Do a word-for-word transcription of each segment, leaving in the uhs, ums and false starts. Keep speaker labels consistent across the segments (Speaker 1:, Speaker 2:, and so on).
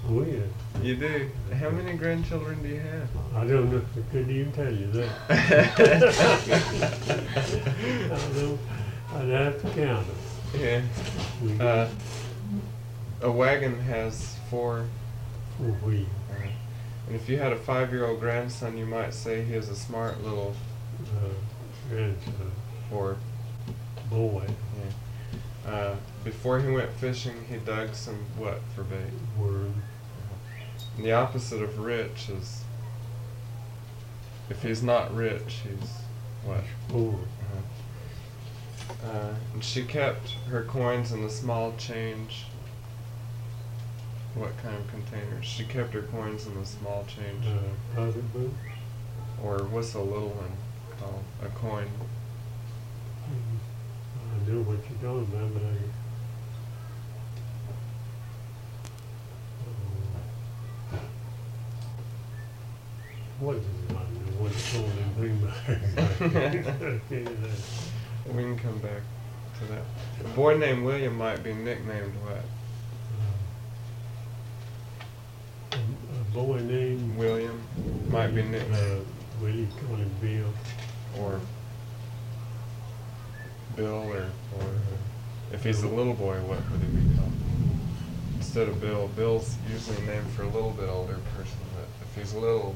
Speaker 1: Oh, yeah.
Speaker 2: You do? How many grandchildren do you have?
Speaker 1: I don't know. I couldn't even tell you that. I don't, I'd have to count them.
Speaker 2: Yeah.
Speaker 1: We
Speaker 2: Uh,
Speaker 1: got
Speaker 2: a wagon has four.
Speaker 1: four wheels.
Speaker 2: Uh, and if you had a five-year-old grandson, you might say he is a smart little
Speaker 1: Uh, grandson,
Speaker 2: or
Speaker 1: boy,
Speaker 2: yeah. Uh, before he went fishing, he dug some what for bait?
Speaker 1: worm.
Speaker 2: And the opposite of rich is, if he's not rich, he's what?
Speaker 1: Poor.
Speaker 2: Uh-huh. Uh, and she kept her coins in the small change. What kind of containers? She kept her coins in the small change.
Speaker 1: Uh, pocketbook.
Speaker 2: Or what's a little one called? A coin.
Speaker 1: I know what you're talking about, but I. Uh, what is it? I don't know what it's called in Greenbrier.
Speaker 2: We can come back to that. A boy named William might be nicknamed what?
Speaker 1: Uh, a, a boy named
Speaker 2: William might be nicknamed.
Speaker 1: Uh, Willie, call him Bill.
Speaker 2: Or Bill, or, or if he's a little boy, what would he be called? Instead of Bill, Bill's usually named for a little bit older person, but if he's little,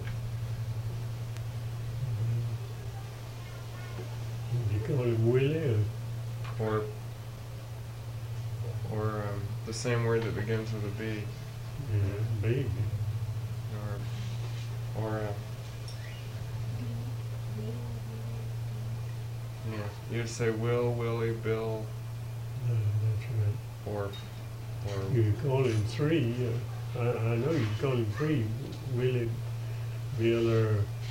Speaker 1: You call him Willie or
Speaker 2: or or um, the same word that begins with a B,
Speaker 1: yeah, baby?
Speaker 2: or or uh, yeah, you'd say Will, Willie, Bill,
Speaker 1: No, that's right.
Speaker 2: or or
Speaker 1: You could call him three. Uh, I, I know you could call him three. Willie, Bill, or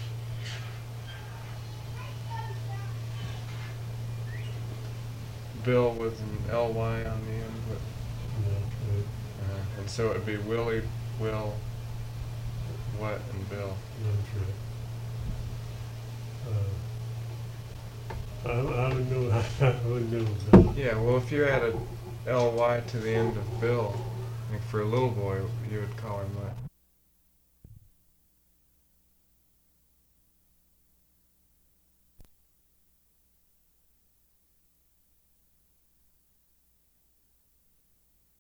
Speaker 2: Bill with an L Y on the end, but,
Speaker 1: no,
Speaker 2: uh, and so it'd be Willie, Will, what, and Bill.
Speaker 1: that's right. Uh, I, I don't know. I wouldn't know about.
Speaker 2: Yeah, well, if you add a L Y to the end of Bill, like for a little boy, you would call him what?